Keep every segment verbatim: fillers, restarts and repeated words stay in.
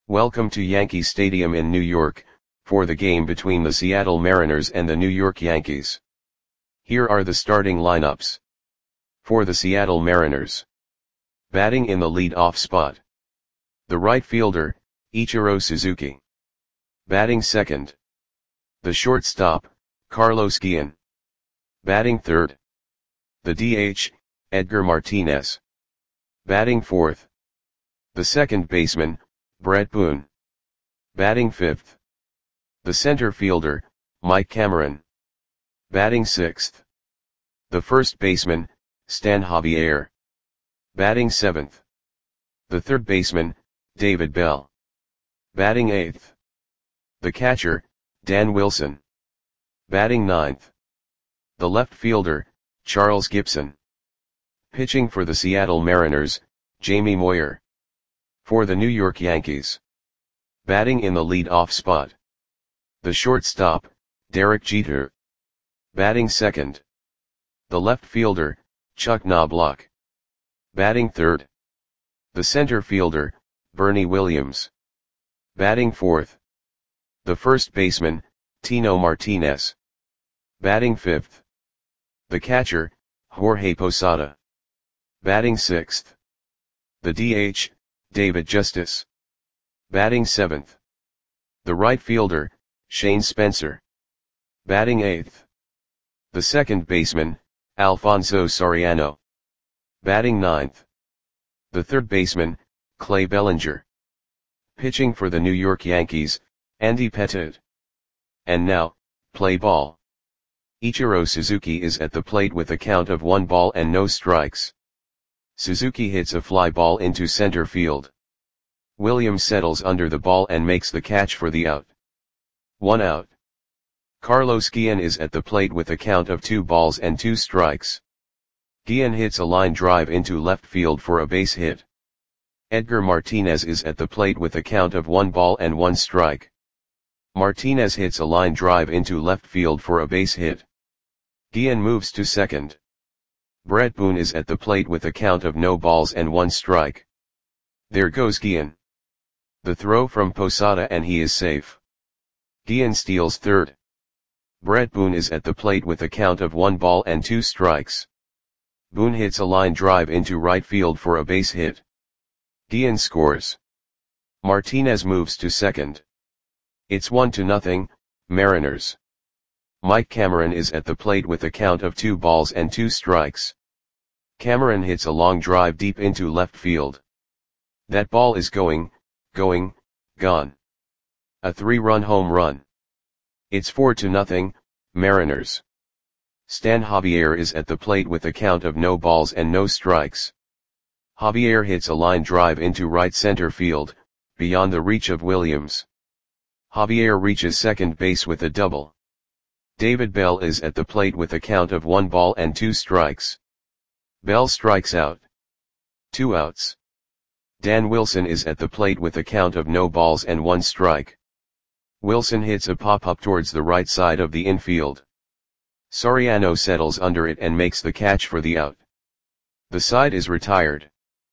Welcome to Yankee Stadium in New York, for the game between the Seattle Mariners and the New York Yankees. Here are the starting lineups. For the Seattle Mariners. Batting in the lead-off spot. The right fielder, Ichiro Suzuki. Batting second. The shortstop, Carlos Guillen. Batting third. The D H, Edgar Martinez. Batting fourth. The second baseman, Bret Boone. Batting fifth. The center fielder, Mike Cameron. Batting sixth. The first baseman, Stan Javier. Batting seventh. The third baseman, David Bell. Batting eighth. The catcher, Dan Wilson. Batting ninth. The left fielder, Charles Gibson. Pitching for the Seattle Mariners, Jamie Moyer. For the New York Yankees. Batting in the lead-off spot. The shortstop, Derek Jeter. Batting second. The left fielder, Chuck Knobloch. Batting third. The center fielder, Bernie Williams. Batting fourth. The first baseman, Tino Martinez. Batting fifth. The catcher, Jorge Posada. Batting sixth. The D H, David Justice. Batting seventh. The right fielder, Shane Spencer. Batting eighth. The second baseman, Alfonso Soriano. Batting ninth. The third baseman, Clay Bellinger. Pitching for the New York Yankees, Andy Pettitte. And now, play ball. Ichiro Suzuki is at the plate with a count of one ball and no strikes. Suzuki hits a fly ball into center field. Williams settles under the ball and makes the catch for the out. One out. Carlos Guillen is at the plate with a count of two balls and two strikes. Guillen hits a line drive into left field for a base hit. Edgar Martinez is at the plate with a count of one ball and one strike. Martinez hits a line drive into left field for a base hit. Guillen moves to second. Bret Boone is at the plate with a count of no balls and one strike. There goes Guillen. The throw from Posada and he is safe. Guillen steals third. Bret Boone is at the plate with a count of one ball and two strikes. Boone hits a line drive into right field for a base hit. Guillen scores. Martinez moves to second. It's one to nothing, Mariners. Mike Cameron is at the plate with a count of two balls and two strikes. Cameron hits a long drive deep into left field. That ball is going, going, gone. A three-run home run. It's four to nothing, Mariners. Stan Javier is at the plate with a count of no balls and no strikes. Javier hits a line drive into right center field, beyond the reach of Williams. Javier reaches second base with a double. David Bell is at the plate with a count of one ball and two strikes. Bell strikes out. Two outs. Dan Wilson is at the plate with a count of no balls and one strike. Wilson hits a pop-up towards the right side of the infield. Soriano settles under it and makes the catch for the out. The side is retired.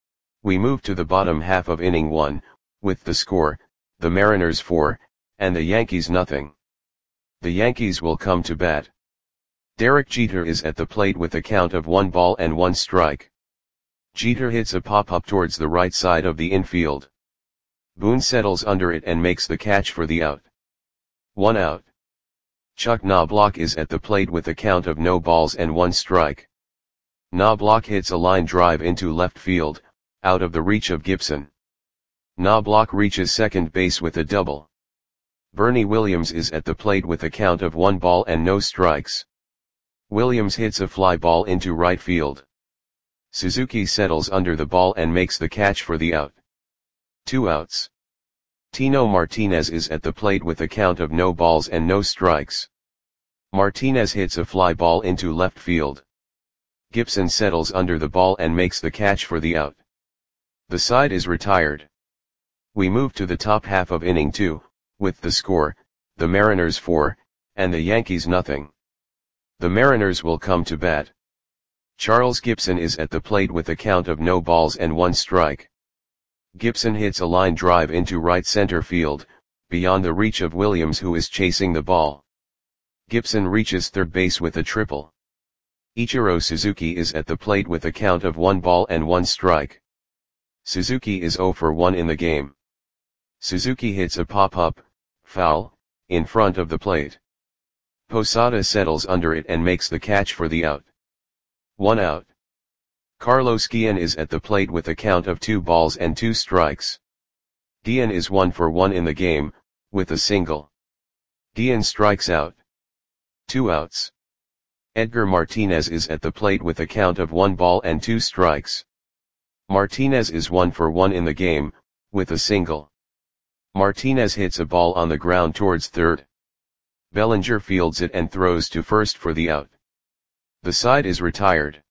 We move to the bottom half of inning one, with the score, the Mariners four, and the Yankees nothing. The Yankees will come to bat. Derek Jeter is at the plate with a count of one ball and one strike. Jeter hits a pop-up towards the right side of the infield. Boone settles under it and makes the catch for the out. One out. Chuck Knobloch is at the plate with a count of no balls and one strike. Knobloch hits a line drive into left field, out of the reach of Gibson. Knobloch reaches second base with a double. Bernie Williams is at the plate with a count of one ball and no strikes. Williams hits a fly ball into right field. Suzuki settles under the ball and makes the catch for the out. Two outs. Tino Martinez is at the plate with a count of no balls and no strikes. Martinez hits a fly ball into left field. Gibson settles under the ball and makes the catch for the out. The side is retired. We move to the top half of inning two, with the score, the Mariners four, and the Yankees nothing. The Mariners will come to bat. Charles Gibson is at the plate with a count of no balls and one strike. Gibson hits a line drive into right center field, beyond the reach of Williams, who is chasing the ball. Gibson reaches third base with a triple. Ichiro Suzuki is at the plate with a count of one ball and one strike. Suzuki is zero for one in the game. Suzuki hits a pop-up, foul, in front of the plate. Posada settles under it and makes the catch for the out. One out. Carlos Guillen is at the plate with a count of two balls and two strikes. Guillen is one for one in the game, with a single. Guillen strikes out. Two outs. Edgar Martinez is at the plate with a count of one ball and two strikes. Martinez is one for one in the game, with a single. Martinez hits a ball on the ground towards third. Bellinger fields it and throws to first for the out. The side is retired.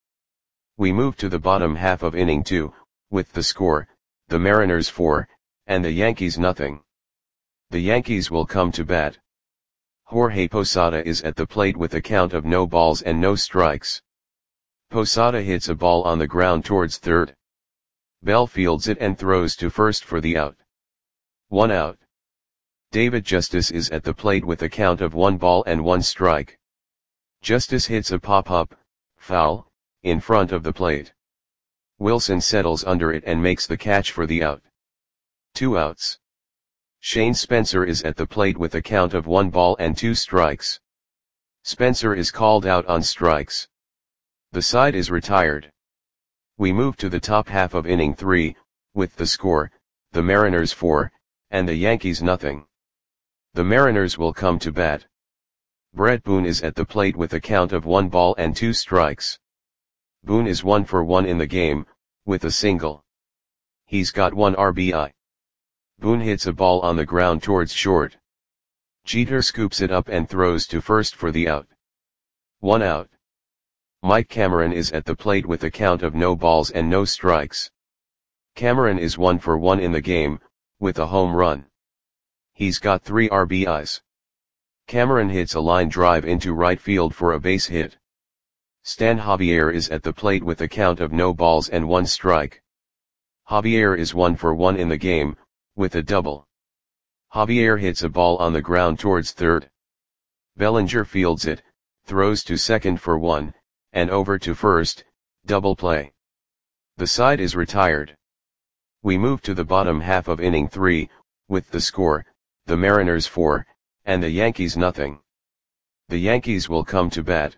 We move to the bottom half of inning two, with the score, the Mariners four, and the Yankees nothing. The Yankees will come to bat. Jorge Posada is at the plate with a count of no balls and no strikes. Posada hits a ball on the ground towards third. Bell fields it and throws to first for the out. One out. David Justice is at the plate with a count of one ball and one strike. Justice hits a pop-up, foul, in front of the plate. Wilson settles under it and makes the catch for the out. Two outs. Shane Spencer is at the plate with a count of one ball and two strikes. Spencer is called out on strikes. The side is retired. We move to the top half of inning three, with the score, the Mariners four, and the Yankees nothing. The Mariners will come to bat. Brett Boone is at the plate with a count of one ball and two strikes. Boone is one for one in the game, with a single. He's got one R B I. Boone hits a ball on the ground towards short. Jeter scoops it up and throws to first for the out. One out. Mike Cameron is at the plate with a count of no balls and no strikes. Cameron is one for one in the game, with a home run. He's got three R B Is. Cameron hits a line drive into right field for a base hit. Stan Javier is at the plate with a count of no balls and one strike. Javier is one for one in the game, with a double. Javier hits a ball on the ground towards third. Bellinger fields it, throws to second for one, and over to first, double play. The side is retired. We move to the bottom half of inning three, with the score, the Mariners four, and the Yankees nothing. The Yankees will come to bat.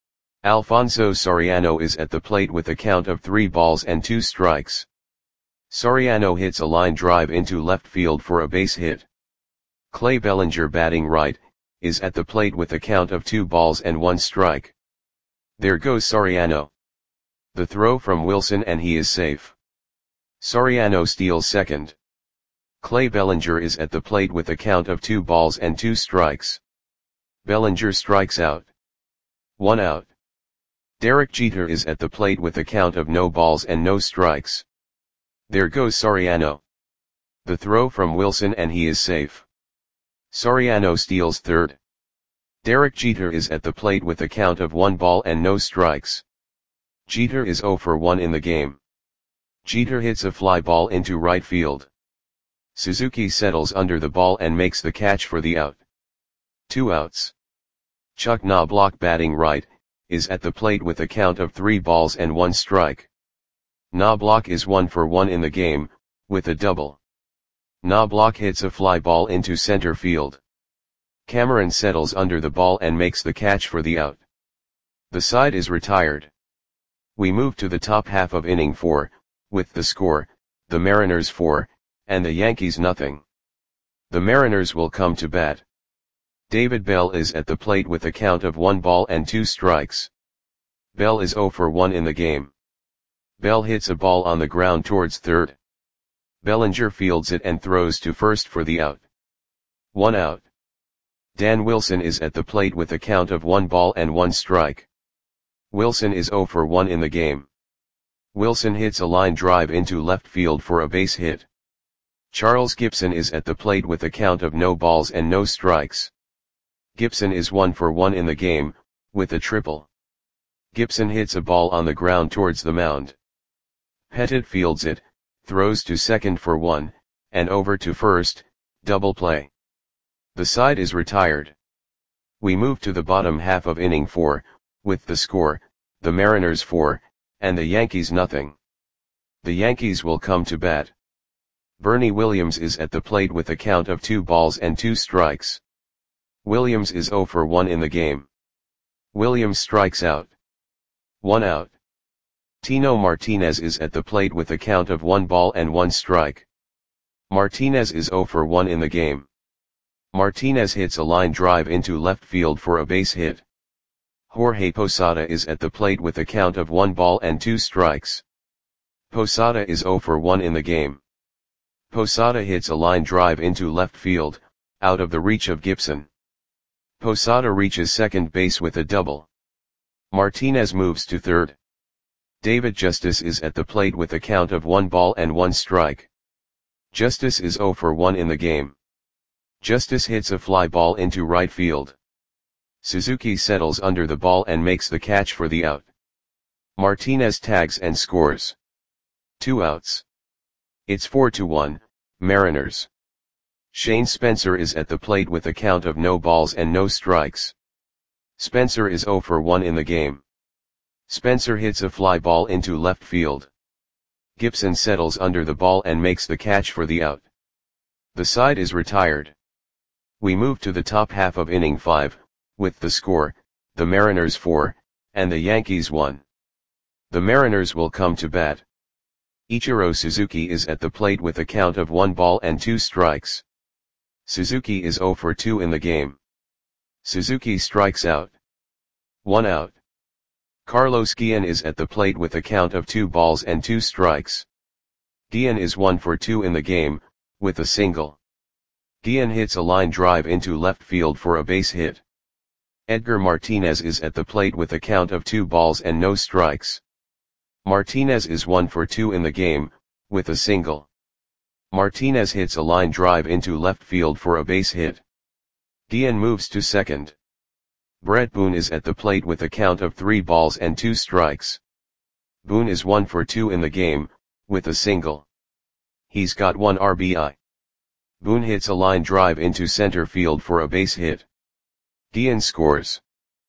Alfonso Soriano is at the plate with a count of three balls and two strikes. Soriano hits a line drive into left field for a base hit. Clay Bellinger, batting right, is at the plate with a count of two balls and one strike. There goes Soriano. The throw from Wilson and he is safe. Soriano steals second. Clay Bellinger is at the plate with a count of two balls and two strikes. Bellinger strikes out. One out. Derek Jeter is at the plate with a count of no balls and no strikes. There goes Soriano. The throw from Wilson and he is safe. Soriano steals third. Derek Jeter is at the plate with a count of one ball and no strikes. Jeter is zero for one in the game. Jeter hits a fly ball into right field. Suzuki settles under the ball and makes the catch for the out. Two outs. Chuck Knobloch, batting right, is at the plate with a count of three balls and one strike. Knobloch is one for one in the game, with a double. Knobloch hits a fly ball into center field. Cameron settles under the ball and makes the catch for the out. The side is retired. We move to the top half of inning four, with the score, the Mariners four, and the Yankees nothing. The Mariners will come to bat. David Bell is at the plate with a count of one ball and two strikes. Bell is zero for one in the game. Bell hits a ball on the ground towards third. Bellinger fields it and throws to first for the out. One out. Dan Wilson is at the plate with a count of one ball and one strike. Wilson is zero for one in the game. Wilson hits a line drive into left field for a base hit. Charles Gibson is at the plate with a count of no balls and no strikes. Gibson is one for one in the game, with a triple. Gibson hits a ball on the ground towards the mound. Pettit fields it, throws to second for one, and over to first, double play. The side is retired. We move to the bottom half of inning four, with the score, the Mariners four, and the Yankees nothing. The Yankees will come to bat. Bernie Williams is at the plate with a count of two balls and two strikes. Williams is oh for one in the game. Williams strikes out. One out. Tino Martinez is at the plate with a count of one ball and one strike. Martinez is oh for one in the game. Martinez hits a line drive into left field for a base hit. Jorge Posada is at the plate with a count of one ball and two strikes. Posada is oh for one in the game. Posada hits a line drive into left field, out of the reach of Gibson. Posada reaches second base with a double. Martinez moves to third. David Justice is at the plate with a count of one ball and one strike. Justice is oh for one in the game. Justice hits a fly ball into right field. Suzuki settles under the ball and makes the catch for the out. Martinez tags and scores. Two outs. It's four to one, Mariners. Shane Spencer is at the plate with a count of no balls and no strikes. Spencer is oh for one in the game. Spencer hits a fly ball into left field. Gibson settles under the ball and makes the catch for the out. The side is retired. We move to the top half of inning five, with the score, the Mariners four, and the Yankees one. The Mariners will come to bat. Ichiro Suzuki is at the plate with a count of one ball and two strikes. Suzuki is oh for two in the game. Suzuki strikes out. One out. Carlos Guillen is at the plate with a count of two balls and two strikes. Guillen is one for two in the game, with a single. Guillen hits a line drive into left field for a base hit. Edgar Martinez is at the plate with a count of two balls and no strikes. Martinez is one for two in the game, with a single. Martinez hits a line drive into left field for a base hit. Guillen moves to second. Brett Boone is at the plate with a count of three balls and two strikes. Boone is one for two in the game, with a single. He's got one R B I. Boone hits a line drive into center field for a base hit. Guillen scores.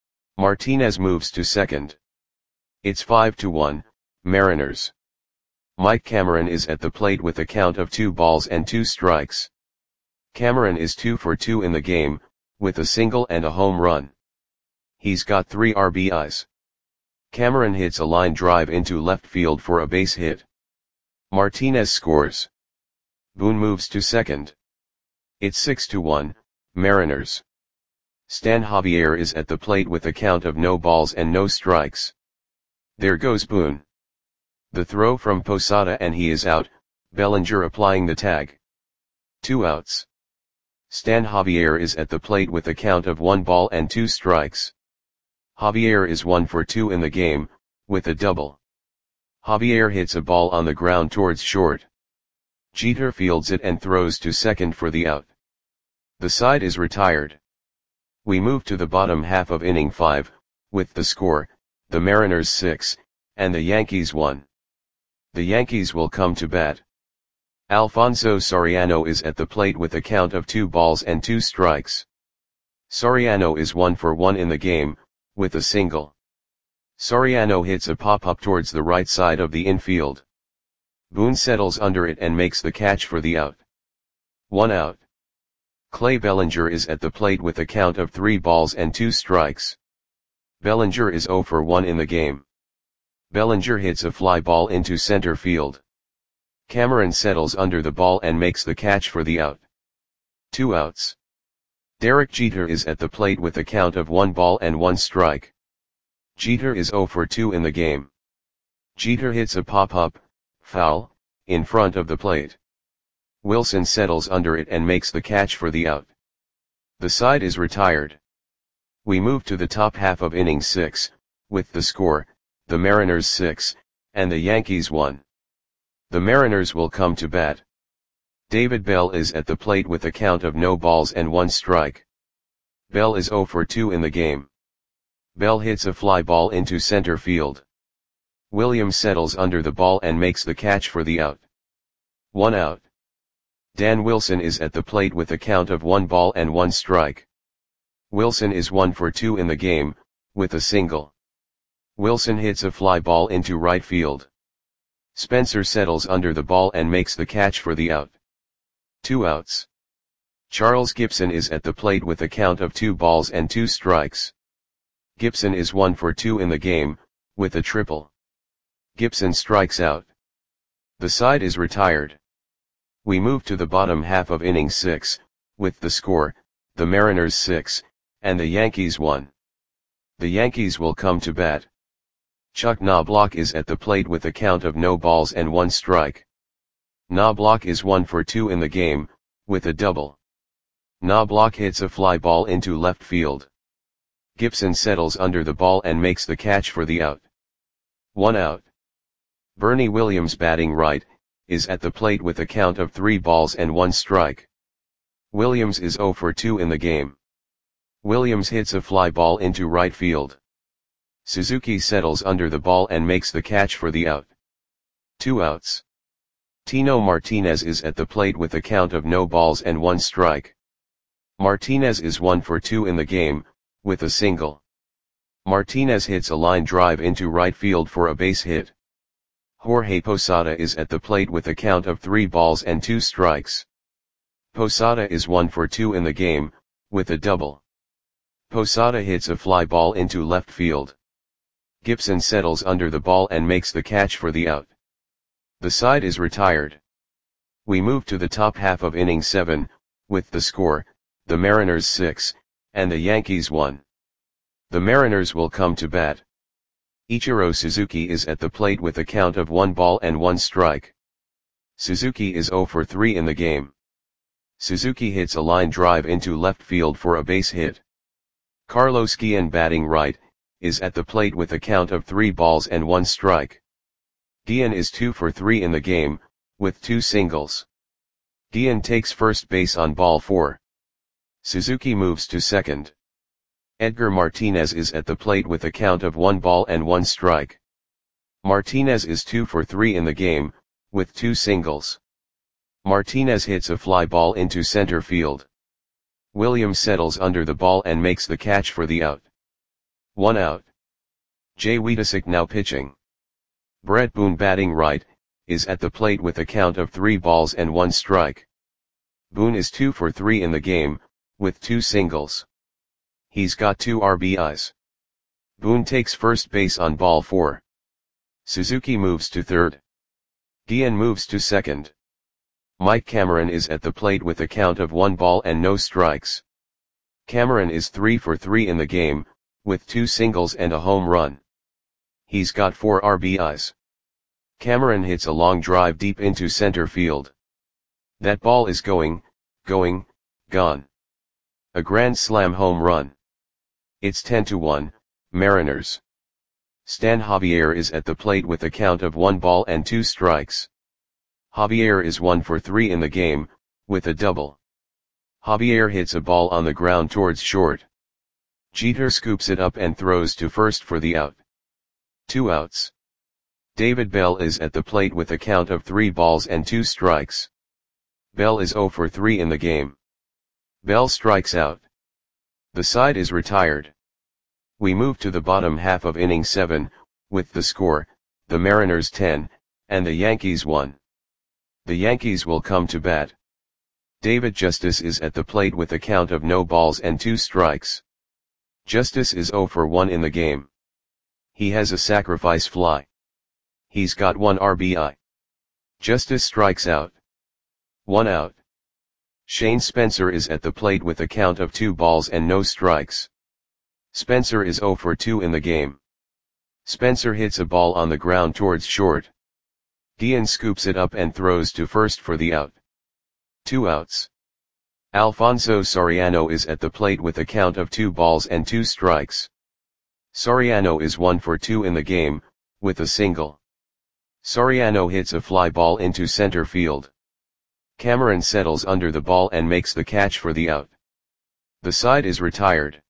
Martinez moves to second. It's five to one, Mariners. Mike Cameron is at the plate with a count of two balls and two strikes. Cameron is two for two in the game, with a single and a home run. He's got three R B Is. Cameron hits a line drive into left field for a base hit. Martinez scores. Boone moves to second. It's six to one, Mariners. Stan Javier is at the plate with a count of no balls and no strikes. There goes Boone. The throw from Posada and he is out, Bellinger applying the tag. Two outs. Stan Javier is at the plate with a count of one ball and two strikes. Javier is one for two in the game, with a double. Javier hits a ball on the ground towards short. Jeter fields it and throws to second for the out. The side is retired. We move to the bottom half of inning five, with the score, the Mariners six, and the Yankees one. The Yankees will come to bat. Alfonso Soriano is at the plate with a count of two balls and two strikes. Soriano is one for one in the game, with a single. Soriano hits a pop-up towards the right side of the infield. Boone settles under it and makes the catch for the out. One out. Clay Bellinger is at the plate with a count of three balls and two strikes. Bellinger is oh for one in the game. Bellinger hits a fly ball into center field. Cameron settles under the ball and makes the catch for the out. Two outs. Derek Jeter is at the plate with a count of one ball and one strike. Jeter is oh for two in the game. Jeter hits a pop-up, foul, in front of the plate. Wilson settles under it and makes the catch for the out. The side is retired. We move to the top half of inning six, with the score, the Mariners six, and the Yankees one. The Mariners will come to bat. David Bell is at the plate with a count of no balls and one strike. Bell is oh for two in the game. Bell hits a fly ball into center field. Williams settles under the ball and makes the catch for the out. One out. Dan Wilson is at the plate with a count of one ball and one strike. Wilson is one for two in the game, with a single. Wilson hits a fly ball into right field. Spencer settles under the ball and makes the catch for the out. Two outs. Charles Gibson is at the plate with a count of two balls and two strikes. Gibson is one for two in the game, with a triple. Gibson strikes out. The side is retired. We move to the bottom half of inning six, with the score, the Mariners six, and the Yankees one. The Yankees will come to bat. Chuck Knobloch is at the plate with a count of no balls and one strike. Knobloch is one for two in the game, with a double. Knobloch hits a fly ball into left field. Gibson settles under the ball and makes the catch for the out. One out. Bernie Williams, batting right, is at the plate with a count of three balls and one strike. Williams is zero for two in the game. Williams hits a fly ball into right field. Suzuki settles under the ball and makes the catch for the out. Two outs. Tino Martinez is at the plate with a count of no balls and one strike. Martinez is one for two in the game, with a single. Martinez hits a line drive into right field for a base hit. Jorge Posada is at the plate with a count of three balls and two strikes. Posada is one for two in the game, with a double. Posada hits a fly ball into left field. Gibson settles under the ball and makes the catch for the out. The side is retired. We move to the top half of inning seven, with the score, the Mariners six, and the Yankees one. The Mariners will come to bat. Ichiro Suzuki is at the plate with a count of one ball and one strike. Suzuki is zero for three in the game. Suzuki hits a line drive into left field for a base hit. Carlos Guillen, batting right, is at the plate with a count of three balls and one strike. Guillen is two for three in the game, with two singles. Guillen takes first base on ball four. Suzuki moves to second. Edgar Martinez is at the plate with a count of one ball and one strike. Martinez is two for three in the game, with two singles. Martinez hits a fly ball into center field. Williams settles under the ball and makes the catch for the out. One out. Jay Wiedesick now pitching. Brett Boone, batting right, is at the plate with a count of three balls and one strike. Boone is two for three in the game, with two singles. He's got two R B Is. Boone takes first base on ball four. Suzuki moves to third. Guillen moves to second. Mike Cameron is at the plate with a count of one ball and no strikes. Cameron is three for three in the game, with two singles and a home run. He's got four R B Is. Cameron hits a long drive deep into center field. That ball is going, going, gone. A grand slam home run. It's ten to one, Mariners. Stan Javier is at the plate with a count of one ball and two strikes. Javier is one for three in the game, with a double. Javier hits a ball on the ground towards short. Jeter scoops it up and throws to first for the out. Two outs. David Bell is at the plate with a count of three balls and two strikes. Bell is zero for three in the game. Bell strikes out. The side is retired. We move to the bottom half of inning seven, with the score, the Mariners ten, and the Yankees one. The Yankees will come to bat. David Justice is at the plate with a count of no balls and two strikes. Justice is zero for one in the game. He has a sacrifice fly. He's got one R B I. Justice strikes out. One out. Shane Spencer is at the plate with a count of two balls and no strikes. Spencer is zero for two in the game. Spencer hits a ball on the ground towards short. Guillen scoops it up and throws to first for the out. Two outs. Alfonso Soriano is at the plate with a count of two balls and two strikes. Soriano is one for two in the game, with a single. Soriano hits a fly ball into center field. Cameron settles under the ball and makes the catch for the out. The side is retired.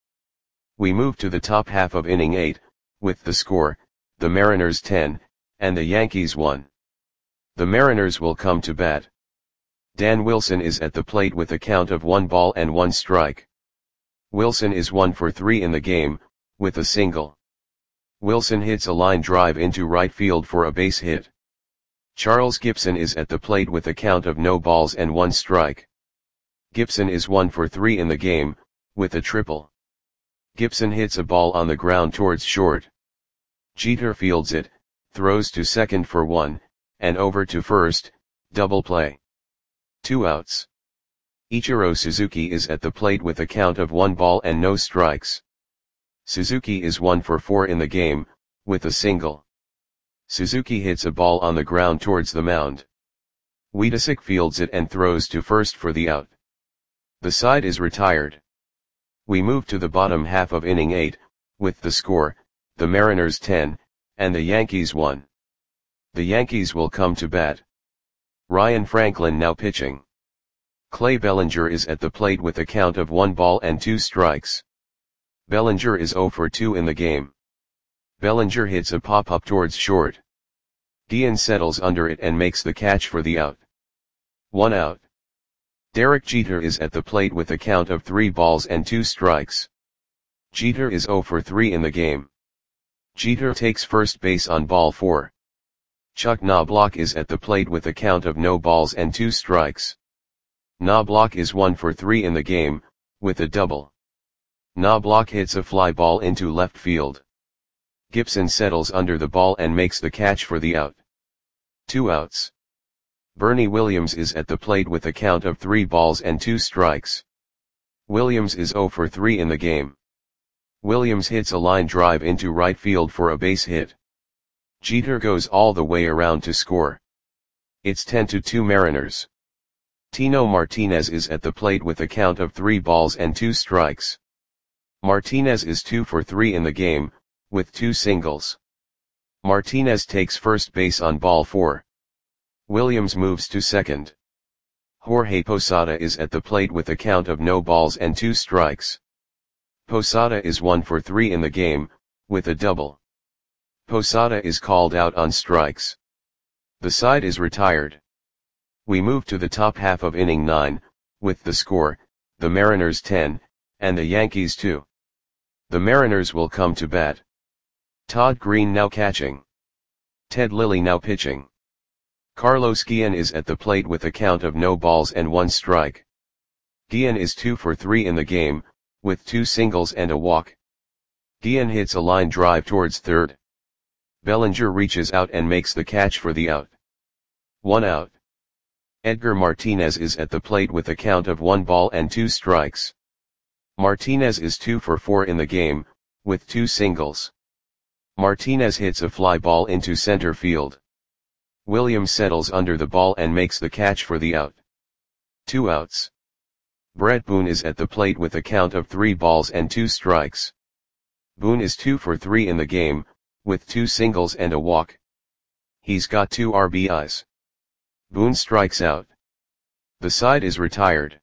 We move to the top half of inning eight, with the score, the Mariners ten, and the Yankees one. The Mariners will come to bat. Dan Wilson is at the plate with a count of one ball and one strike. Wilson is one for three in the game, with a single. Wilson hits a line drive into right field for a base hit. Charles Gibson is at the plate with a count of no balls and one strike. Gibson is one for three in the game, with a triple. Gibson hits a ball on the ground towards short. Jeter fields it, throws to second for one, and over to first, double play. Two outs. Ichiro Suzuki is at the plate with a count of one ball and no strikes. Suzuki is one for four in the game, with a single. Suzuki hits a ball on the ground towards the mound. Wiedesick fields it and throws to first for the out. The side is retired. We move to the bottom half of inning eight, with the score, the Mariners ten, and the Yankees one. The Yankees will come to bat. Ryan Franklin now pitching. Clay Bellinger is at the plate with a count of one ball and two strikes. Bellinger is zero for two in the game. Bellinger hits a pop-up towards short. Guillen settles under it and makes the catch for the out. One out. Derek Jeter is at the plate with a count of three balls and two strikes. Jeter is zero for three in the game. Jeter takes first base on ball four. Chuck Knobloch is at the plate with a count of no balls and two strikes. Knobloch is one for three in the game, with a double. Knobloch hits a fly ball into left field. Gibson settles under the ball and makes the catch for the out. Two outs. Bernie Williams is at the plate with a count of three balls and two strikes. Williams is zero for three in the game. Williams hits a line drive into right field for a base hit. Jeter goes all the way around to score. It's ten to two Mariners. Tino Martinez is at the plate with a count of three balls and two strikes. Martinez is two for three in the game, with two singles. Martinez takes first base on ball four. Williams moves to second. Jorge Posada is at the plate with a count of no balls and two strikes. Posada is one for three in the game, with a double. Posada is called out on strikes. The side is retired. We move to the top half of inning nine, with the score, the Mariners ten, and the Yankees two. The Mariners will come to bat. Todd Green now catching. Ted Lilly now pitching. Carlos Guillen is at the plate with a count of no balls and one strike. Guillen is two for three in the game, with two singles and a walk. Guillen hits a line drive towards third. Bellinger reaches out and makes the catch for the out. One out. Edgar Martinez is at the plate with a count of one ball and two strikes. Martinez is two for four in the game, with two singles. Martinez hits a fly ball into center field. Williams settles under the ball and makes the catch for the out. Two outs. Brett Boone is at the plate with a count of three balls and two strikes. Boone is two for three in the game, with two singles and a walk. He's got two R B Is. Boone strikes out. The side is retired.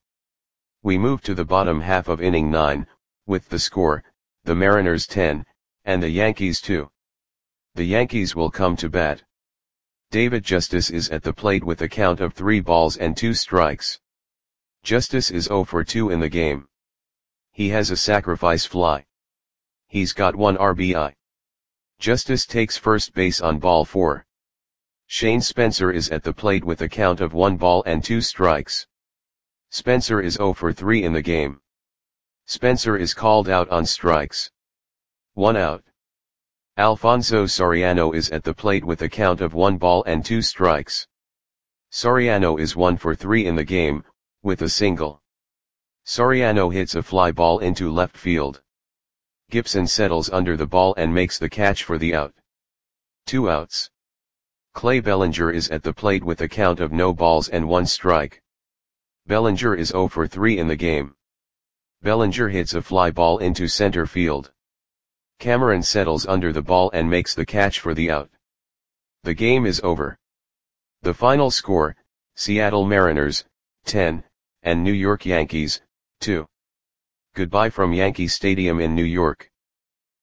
We move to the bottom half of inning nine, with the score, the Mariners ten, and the Yankees two. The Yankees will come to bat. David Justice is at the plate with a count of three balls and two strikes. Justice is zero for two in the game. He has a sacrifice fly. He's got one R B I. Justice takes first base on ball four. Shane Spencer is at the plate with a count of one ball and two strikes. Spencer is zero for three in the game. Spencer is called out on strikes. One out. Alfonso Soriano is at the plate with a count of one ball and two strikes. Soriano is one for three in the game, with a single. Soriano hits a fly ball into left field. Gibson settles under the ball and makes the catch for the out. Two outs. Clay Bellinger is at the plate with a count of no balls and one strike. Bellinger is zero for three in the game. Bellinger hits a fly ball into center field. Cameron settles under the ball and makes the catch for the out. The game is over. The final score, Seattle Mariners, ten, and New York Yankees, two. Goodbye from Yankee Stadium in New York.